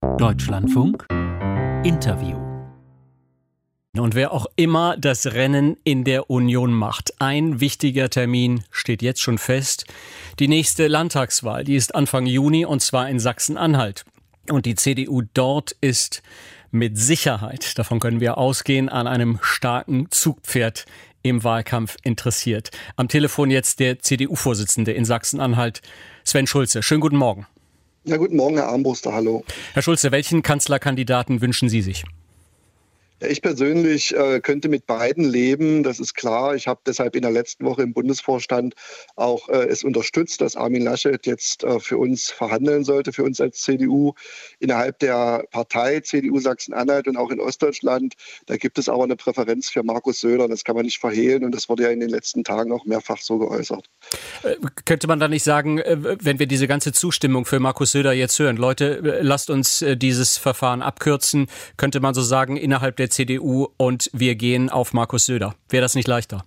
Deutschlandfunk Interview. Und wer auch immer das Rennen in der Union macht, ein wichtiger Termin steht jetzt schon fest. Die nächste Landtagswahl, die ist Anfang Juni und zwar in Sachsen-Anhalt. Und die CDU dort ist mit Sicherheit, davon können wir ausgehen, an einem starken Zugpferd im Wahlkampf interessiert. Am Telefon jetzt der CDU-Vorsitzende in Sachsen-Anhalt, Sven Schulze. Schönen guten Morgen. Ja, guten Morgen, Herr Armbruster, hallo. Herr Schulze, welchen Kanzlerkandidaten wünschen Sie sich? Ja, ich persönlich könnte mit beiden leben, das ist klar. Ich habe deshalb in der letzten Woche im Bundesvorstand auch es unterstützt, dass Armin Laschet jetzt für uns verhandeln sollte, für uns als CDU. Innerhalb der Partei CDU Sachsen-Anhalt und auch in Ostdeutschland, da gibt es aber eine Präferenz für Markus Söder. Das kann man nicht verhehlen und das wurde ja in den letzten Tagen auch mehrfach so geäußert. Könnte man da nicht sagen, wenn wir diese ganze Zustimmung für Markus Söder jetzt hören, Leute, lasst uns dieses Verfahren abkürzen, könnte man so sagen, innerhalb der CDU und wir gehen auf Markus Söder. Wäre das nicht leichter?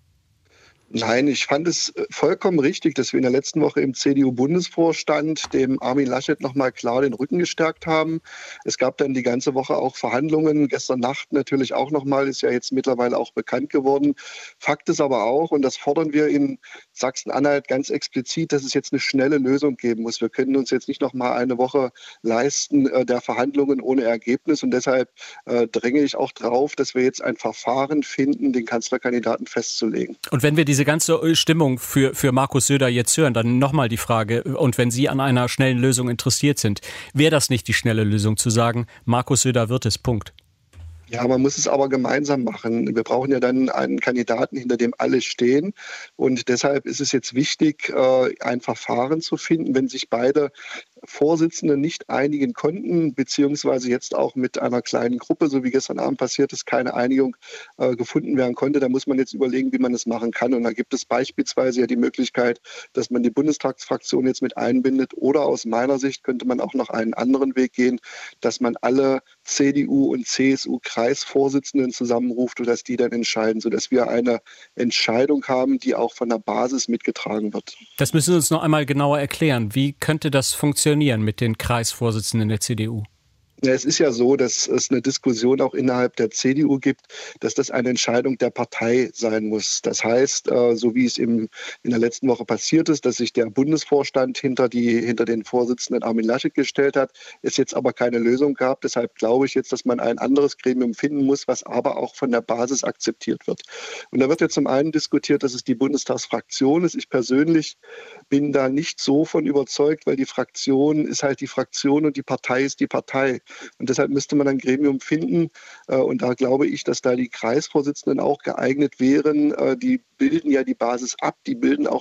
Nein, ich fand es vollkommen richtig, dass wir in der letzten Woche im CDU-Bundesvorstand dem Armin Laschet nochmal klar den Rücken gestärkt haben. Es gab dann die ganze Woche auch Verhandlungen. Gestern Nacht natürlich auch nochmal, ist ja jetzt mittlerweile auch bekannt geworden. Fakt ist aber auch, und das fordern wir in Sachsen-Anhalt ganz explizit, dass es jetzt eine schnelle Lösung geben muss. Wir können uns jetzt nicht nochmal eine Woche leisten der Verhandlungen ohne Ergebnis. Und deshalb dränge ich auch drauf, dass wir jetzt ein Verfahren finden, den Kanzlerkandidaten festzulegen. Und wenn wir diese ganze Stimmung für Markus Söder jetzt hören, dann nochmal die Frage, und wenn Sie an einer schnellen Lösung interessiert sind, wäre das nicht die schnelle Lösung zu sagen, Markus Söder wird es, Punkt? Ja, man muss es aber gemeinsam machen. Wir brauchen ja dann einen Kandidaten, hinter dem alle stehen. Und deshalb ist es jetzt wichtig, ein Verfahren zu finden, wenn sich beide Vorsitzende nicht einigen konnten, beziehungsweise jetzt auch mit einer kleinen Gruppe, so wie gestern Abend passiert ist, keine Einigung gefunden werden konnte. Da muss man jetzt überlegen, wie man es machen kann. Und da gibt es beispielsweise ja die Möglichkeit, dass man die Bundestagsfraktion jetzt mit einbindet. Oder aus meiner Sicht könnte man auch noch einen anderen Weg gehen, dass man alle CDU und CSU Kreisvorsitzenden zusammenruft und dass die dann entscheiden, sodass wir eine Entscheidung haben, die auch von der Basis mitgetragen wird. Das müssen Sie uns noch einmal genauer erklären. Wie könnte das funktionieren mit den Kreisvorsitzenden der CDU? Ja, es ist ja so, dass es eine Diskussion auch innerhalb der CDU gibt, dass das eine Entscheidung der Partei sein muss. Das heißt, so wie es in der letzten Woche passiert ist, dass sich der Bundesvorstand hinter den Vorsitzenden Armin Laschet gestellt hat, es jetzt aber keine Lösung gab. Deshalb glaube ich jetzt, dass man ein anderes Gremium finden muss, was aber auch von der Basis akzeptiert wird. Und da wird jetzt zum einen diskutiert, dass es die Bundestagsfraktion ist. Ich persönlich bin da nicht so von überzeugt, weil die Fraktion ist halt die Fraktion und die Partei ist die Partei. Und deshalb müsste man ein Gremium finden. Und da glaube ich, dass da die Kreisvorsitzenden auch geeignet wären. Die bilden ja die Basis ab. Die bilden auch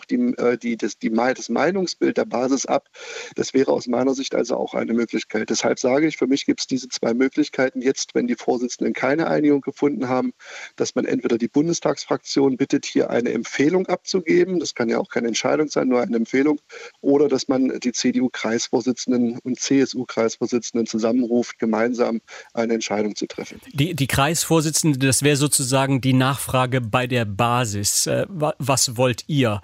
das Meinungsbild der Basis ab. Das wäre aus meiner Sicht also auch eine Möglichkeit. Deshalb sage ich, für mich gibt es diese zwei Möglichkeiten. Jetzt, wenn die Vorsitzenden keine Einigung gefunden haben, dass man entweder die Bundestagsfraktion bittet, hier eine Empfehlung abzugeben. Das kann ja auch keine Entscheidung sein, nur eine Empfehlung. Oder dass man die CDU-Kreisvorsitzenden und CSU-Kreisvorsitzenden zusammenruft, gemeinsam eine Entscheidung zu treffen. Die Kreisvorsitzende, das wäre sozusagen die Nachfrage bei der Basis. Was wollt ihr?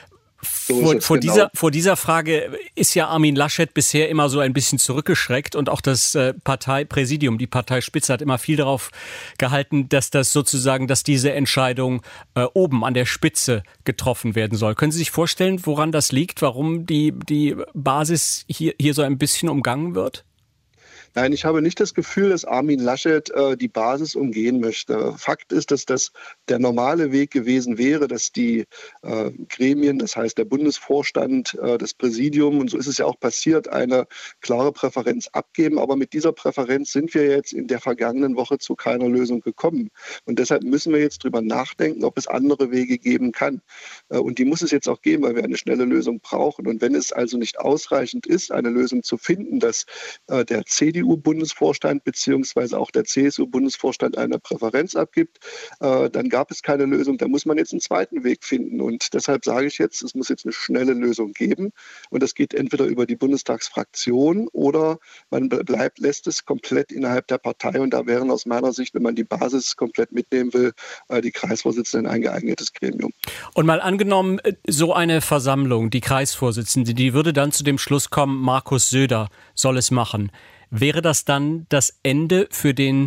Vor dieser Frage ist ja Armin Laschet bisher immer so ein bisschen zurückgeschreckt und auch das Parteipräsidium, die Parteispitze hat immer viel darauf gehalten, dass diese Entscheidung oben an der Spitze getroffen werden soll. Können Sie sich vorstellen, woran das liegt, warum die Basis hier so ein bisschen umgangen wird? Nein, ich habe nicht das Gefühl, dass Armin Laschet die Basis umgehen möchte. Fakt ist, dass das der normale Weg gewesen wäre, dass die Gremien, das heißt der Bundesvorstand, das Präsidium, und so ist es ja auch passiert, eine klare Präferenz abgeben. Aber mit dieser Präferenz sind wir jetzt in der vergangenen Woche zu keiner Lösung gekommen. Und deshalb müssen wir jetzt drüber nachdenken, ob es andere Wege geben kann. Und die muss es jetzt auch geben, weil wir eine schnelle Lösung brauchen. Und wenn es also nicht ausreichend ist, eine Lösung zu finden, dass der CDU-Bundesvorstand beziehungsweise auch der CSU-Bundesvorstand eine Präferenz abgibt, dann gab es keine Lösung. Da muss man jetzt einen zweiten Weg finden. Und deshalb sage ich jetzt, es muss jetzt eine schnelle Lösung geben. Und das geht entweder über die Bundestagsfraktion oder man lässt es komplett innerhalb der Partei. Und da wären aus meiner Sicht, wenn man die Basis komplett mitnehmen will, die Kreisvorsitzenden ein geeignetes Gremium. Und mal angenommen, so eine Versammlung, die Kreisvorsitzende, die würde dann zu dem Schluss kommen, Markus Söder soll es machen. Wäre das dann das Ende für den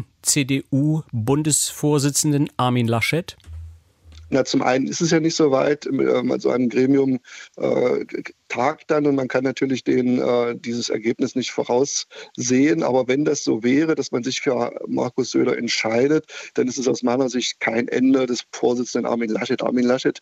CDU-Bundesvorsitzenden Armin Laschet? Na, zum einen ist es ja nicht so weit, so ein Gremium tagt dann und man kann natürlich dieses Ergebnis nicht voraussehen. Aber wenn das so wäre, dass man sich für Markus Söder entscheidet, dann ist es aus meiner Sicht kein Ende des Vorsitzenden Armin Laschet. Armin Laschet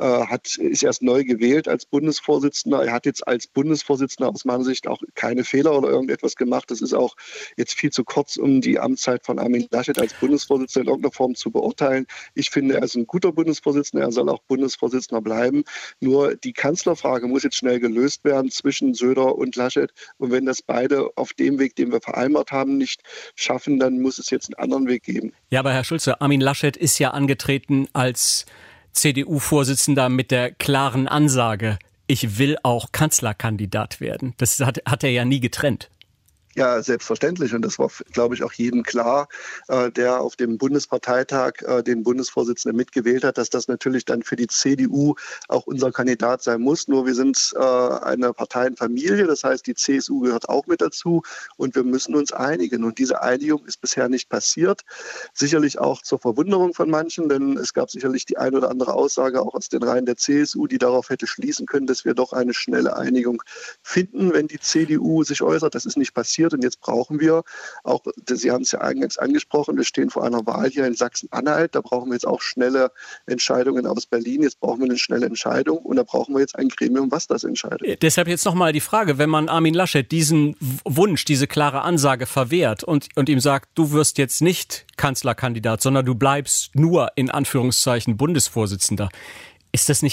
ist erst neu gewählt als Bundesvorsitzender. Er hat jetzt als Bundesvorsitzender aus meiner Sicht auch keine Fehler oder irgendetwas gemacht. Das ist auch jetzt viel zu kurz, um die Amtszeit von Armin Laschet als Bundesvorsitzender in irgendeiner Form zu beurteilen. Ich finde, er ist ein guter Bundesvorsitzender, er soll auch Bundesvorsitzender bleiben. Nur die Kanzlerfrage muss jetzt schnell gelöst werden zwischen Söder und Laschet. Und wenn das beide auf dem Weg, den wir vereinbart haben, nicht schaffen, dann muss es jetzt einen anderen Weg geben. Ja, aber Herr Schulze, Armin Laschet ist ja angetreten als CDU-Vorsitzender mit der klaren Ansage, ich will auch Kanzlerkandidat werden. Das hat er ja nie getrennt. Ja, selbstverständlich. Und das war, glaube ich, auch jedem klar, der auf dem Bundesparteitag den Bundesvorsitzenden mitgewählt hat, dass das natürlich dann für die CDU auch unser Kandidat sein muss. Nur wir sind eine Parteienfamilie, das heißt, die CSU gehört auch mit dazu und wir müssen uns einigen. Und diese Einigung ist bisher nicht passiert. Sicherlich auch zur Verwunderung von manchen, denn es gab sicherlich die ein oder andere Aussage auch aus den Reihen der CSU, die darauf hätte schließen können, dass wir doch eine schnelle Einigung finden, wenn die CDU sich äußert. Das ist nicht passiert. Und jetzt brauchen wir auch, Sie haben es ja eingangs angesprochen, wir stehen vor einer Wahl hier in Sachsen-Anhalt. Da brauchen wir jetzt auch schnelle Entscheidungen aus Berlin. Jetzt brauchen wir eine schnelle Entscheidung und da brauchen wir jetzt ein Gremium, was das entscheidet. Deshalb jetzt nochmal die Frage, wenn man Armin Laschet diesen Wunsch, diese klare Ansage verwehrt und ihm sagt, du wirst jetzt nicht Kanzlerkandidat, sondern du bleibst nur in Anführungszeichen Bundesvorsitzender. Ist das nicht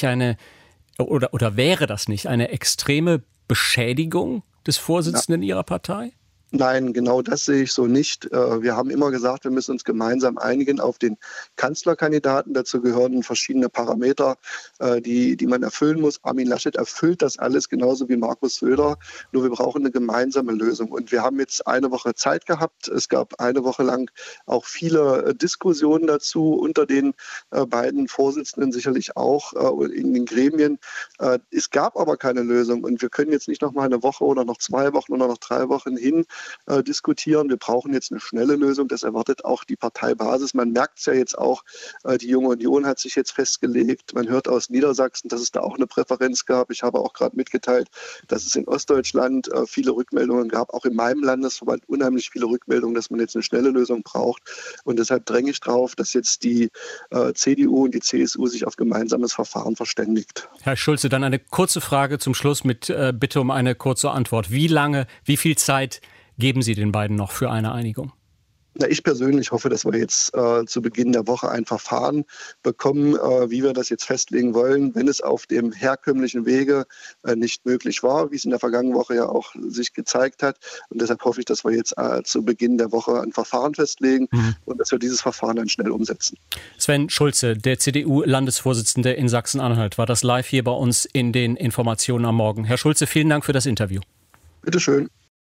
oder wäre das nicht eine extreme Beschädigung des Vorsitzenden Ihrer Partei? Nein, genau das sehe ich so nicht. Wir haben immer gesagt, wir müssen uns gemeinsam einigen auf den Kanzlerkandidaten. Dazu gehören verschiedene Parameter, die man erfüllen muss. Armin Laschet erfüllt das alles genauso wie Markus Söder. Nur wir brauchen eine gemeinsame Lösung. Und wir haben jetzt eine Woche Zeit gehabt. Es gab eine Woche lang auch viele Diskussionen dazu unter den beiden Vorsitzenden, sicherlich auch in den Gremien. Es gab aber keine Lösung. Und wir können jetzt nicht noch mal eine Woche oder noch 2 Wochen oder noch 3 Wochen hin diskutieren. Wir brauchen jetzt eine schnelle Lösung. Das erwartet auch die Parteibasis. Man merkt es ja jetzt auch, die Junge Union hat sich jetzt festgelegt. Man hört aus Niedersachsen, dass es da auch eine Präferenz gab. Ich habe auch gerade mitgeteilt, dass es in Ostdeutschland viele Rückmeldungen gab. Auch in meinem Landesverband unheimlich viele Rückmeldungen, dass man jetzt eine schnelle Lösung braucht. Und deshalb dränge ich darauf, dass jetzt die CDU und die CSU sich auf gemeinsames Verfahren verständigt. Herr Schulze, dann eine kurze Frage zum Schluss mit Bitte um eine kurze Antwort. Wie viel Zeit geben Sie den beiden noch für eine Einigung? Na, ich persönlich hoffe, dass wir jetzt zu Beginn der Woche ein Verfahren bekommen, wie wir das jetzt festlegen wollen, wenn es auf dem herkömmlichen Wege nicht möglich war, wie es in der vergangenen Woche ja auch sich gezeigt hat. Und deshalb hoffe ich, dass wir jetzt zu Beginn der Woche ein Verfahren festlegen und dass wir dieses Verfahren dann schnell umsetzen. Sven Schulze, der CDU-Landesvorsitzende in Sachsen-Anhalt, war das live hier bei uns in den Informationen am Morgen. Herr Schulze, vielen Dank für das Interview. Bitte schön.